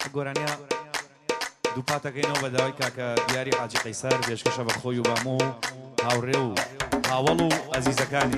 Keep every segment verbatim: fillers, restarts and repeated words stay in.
گۆرانیا دوو پاتەکەینەوە بە داوای کاکە دیاری حاجی قەیسەر پێشکەشە بە خۆی و بەموو هاوڕێ و هاوڵ و ئەزیزەکانی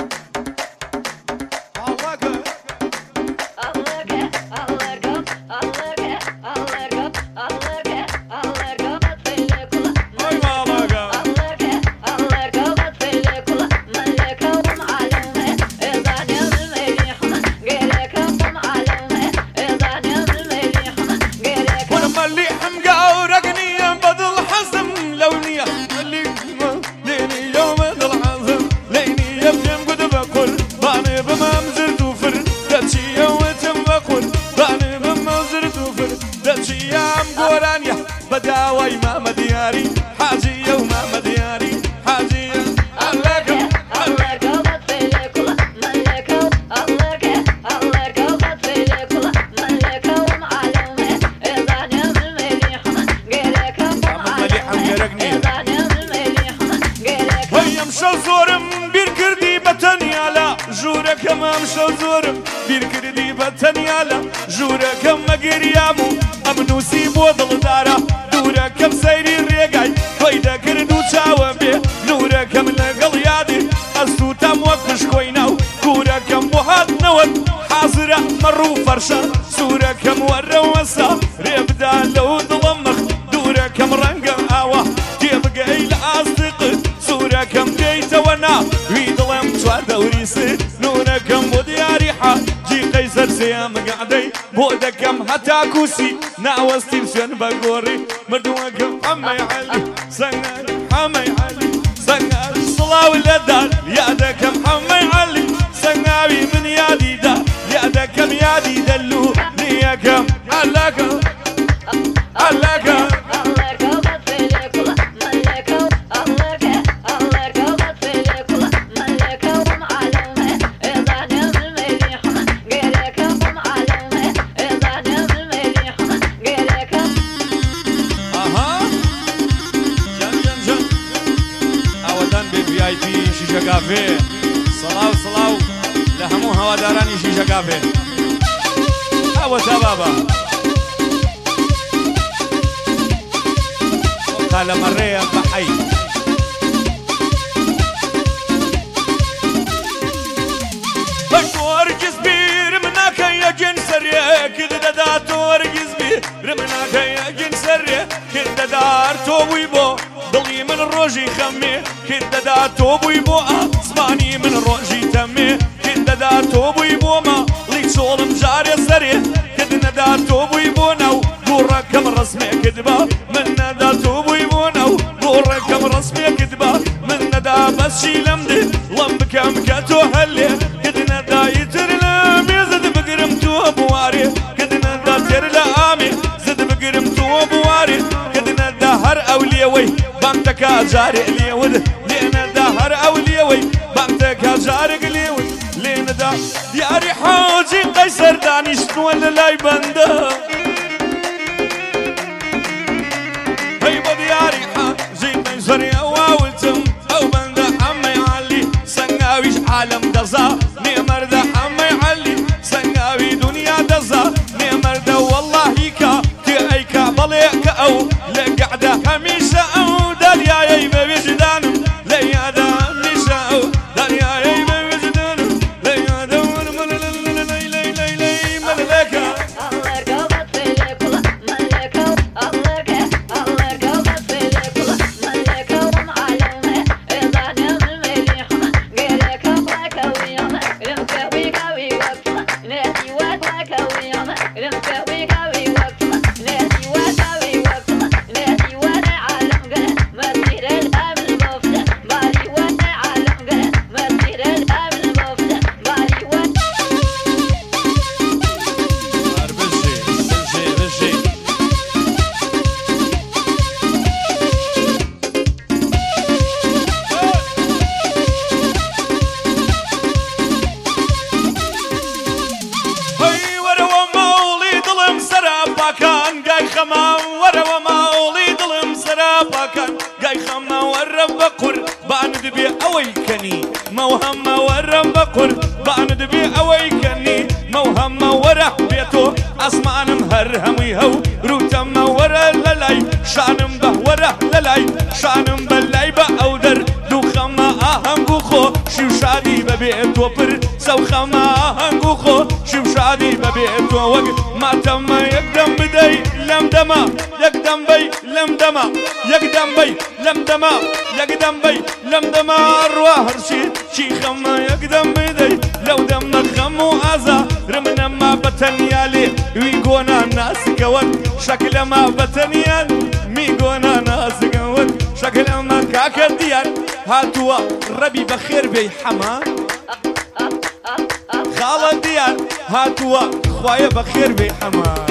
بداوي ماما دياري حاجية وماما دياري حاجية الله الله قلبت في كل ملكة الله الله قلبت في كل ملكة ومعلومة إذا نعم المليحة غيرك ومعلومة إذا نعم المليحة غيرك ويا مشى زورم بيركردي بتنيالا جورك ما مشى زورم بيركردي بتنيالا جورك ما قريامو أمنوسي بوضل دارا نوركم سيري الرقاي خويدا كردو تاوان بيه نوركم لقل يادي السوتا موكش خويناو كوركم بوهات نود حاضرة مرو فرشا سوركم وروسا ريبدا لو ظلمخ دوركم رنقم آوا تيبقى إلى أصدق سوركم ديتا ونا ويدلم توار دوريسي نوركم ودياري حاجي قيسر سيام قعدي بودكم حتى كوسي ناوستي بسين بقوري مردوكم حمي علي سنة حمي علي سنة صلاة والدار يادكم حمي علي سناوي من يادي دا يادكم يادي دلو ليكم علاكم علاكم شيشة كافيه صلاو صلاو لهمو هواداراني شيشة كافيه هوا شبابا قال مريا بحي ورجز بير مناك يا جنسريا كده داتو ورجز بير مناك يا جنسريا كده دارتو ويبو ضلي من الروجي خمي كده داتو ويبو اسمعني من الروجي تمي كده داتو ويبو ما ليك شغل مجاري سري كده داتو ويبو نو قركم رسمي كدبا من داتو ويبو نو قركم رسمي كدبا من دا بس شي لمدي لمبكم كاتو هلي كده دا يترلم يزد بقرمتو بواري كده دا ترلامي زد بقرمتو بواري كده دا هر اوليوي بامتك جاري ليود لينا دا هر اوليوي بامتك جاري ليود لينا دا دياري حاجي قيسر داني شنو لاي بندا هيبا دياري حاجي قيسر يا واولتم او بندا حمي علي سناويش عالم دزا نيمر دا حمي علي سناوي دنيا دزا نيمر دا والله كا تي ايكا بليك او لقعده هميشه او داليا يا بوجدانم ليا دا هميشه او داليا يا بوجدانم ليا دا لي لي لي لي ملكه الله قلبت في كل ملكه الله الله قلبت في كل ملكه ومعلومه اذا نعم المليحه غيرك بلاك ويانا رمك ويقوي وقتنا نادي وقتك ويانا رمك ويقوي وقتنا نادي وقتي وقتنا نادي وانا عالم قلب مسير الامل مفتح مالي وانا عالم قلب مسير الامل مفتح مالي وانا بشي بشي بشي هي ورا مولي ظلم سرابا كان جاي خمام ورا مولي ظلم سرابا كان جاي خمام ورا بقر باند بي اويكني موهم ورا بقر باند بي اويكني موهم ورا بيتو اسمان مهرهم يهو تۆپر سەوخەما هەنگ و خۆ شیو شادی بەبێتۆ وەک ماتەمە یەکدەم بدەی لەم دەما یەکدەم بەی لەم دەما یەکدەم بەی لەم دەما یەکدەم بەی لەم دەما ڕوا هەرچی چی خەمە یەکدەم بدەی لەو دەمە خەم و ئازا رمنەما بەتەنیا لێ وی گۆنا ناسکەوەن شەکلەما بەتەنیان می گۆنا ناسکەوەن شەکلەمە کاکە دیار هاتووە ڕەبی بەخێر بێی حەمان خاڵە دیار هاتووە خوایە بەخێر بێی حەمان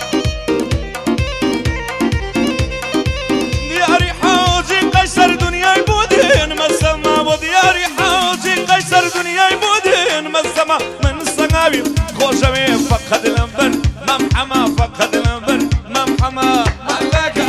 دیاری حاجی قەیسەر دنیای بۆ دێن مەسەما بۆ دیاری حاجی قەیسەر دنیای بۆ دێن مەسەما من سەنگاوی خۆشەوێ فەقەت لەمبەر مەم حەما فەقەت لەمبەر مەم حەما مەلەکە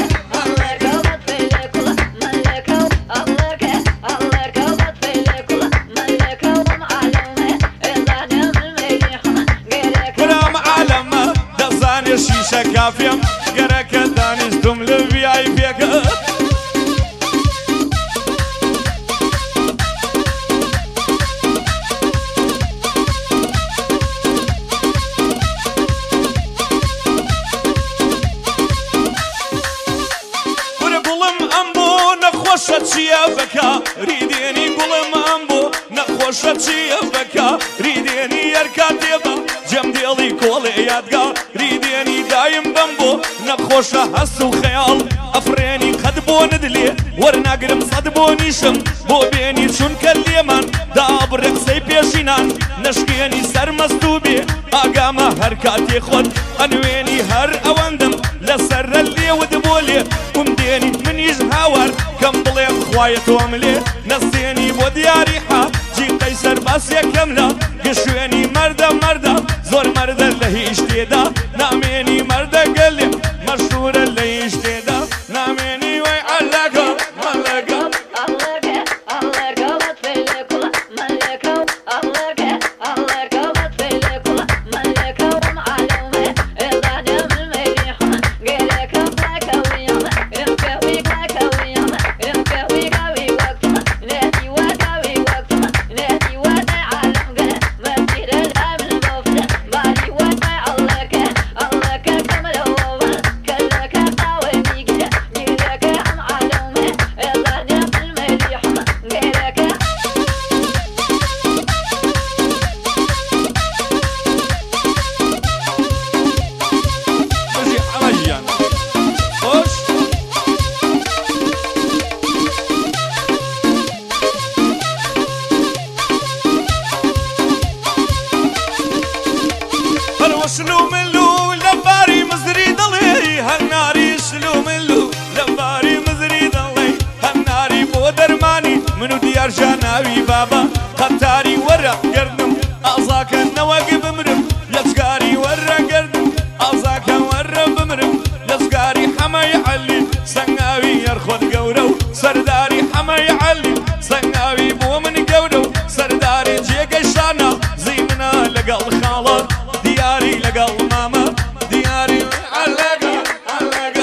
شیشە کافیم گەرەکە دانیشتم لە وی ئای پێکە ورە گوڵم ئەم بۆ نەخۆشە چیە بەکە ریدێنی گوڵم ئەم بۆ نەخۆشە چیە بەکە ریدێنی یەرکا تێبە جەم دێڵی کۆڵێ یادگا ریدێنی دایم بەم بۆ نەخۆشە هەست و خەیاڵ ئەفرێنی قەت بۆ ندلێ وەرناگرم سەد بۆ نیشم بۆ بێنی چونکە لێمان دابڕێ قسەی پێشینان نەشکێنی سەرمەست و بێ ئاگامە هەر کاتێ خۆت ئەنوێنی هەر ئەوەندم لەسەرە لێوت بۆ لێ کوم دێنی منیش هاوار کەم بڵێم خوایە تۆم لێ نەستێنی بۆ دیاری حاجی قەیسەر باس یەکەم لە گشوێنی مەردە مەردە زۆر مەردە لە هیچ تێدا نامێنی مەردە گەلێ مەشهورە لە هیچ تێدا نامێنی وەی عەلەکە مەلەکە جاناوی بابا قەتاری وەرە گردم ئازاکە نەوەک بمرم لەجگاری وەرە گردم ئازاکە وەرە بمرم لەجگاری حەمەی عەلی سەنگاوی یەرخۆت گەورە و سەرداری حەمەی عەلی سەنگاوی بۆ من گەورە و سەرداری جێگەشانە زیمنە لەگەڵ خاڵە دیاری لەگەڵ مامە دیاری عەلەکە عەلەکە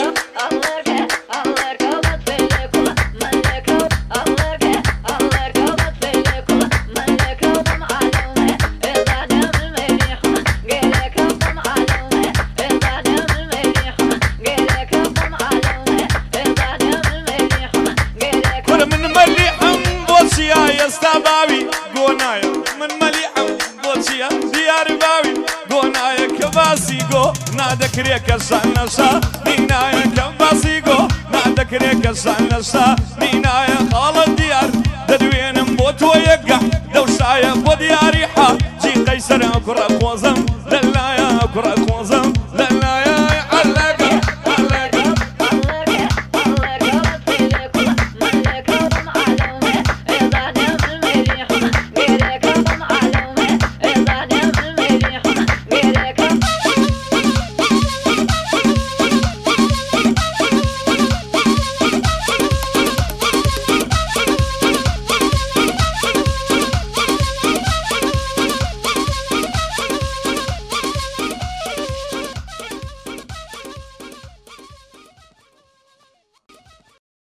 نادەکرێ کەسان نەسا نینایە کەم باسی گۆ نادەکرێ کەسان نەسا نینایە خاڵە دیار دەدوێنم بۆ تۆ یەکگە دەوشایە بۆ دیاری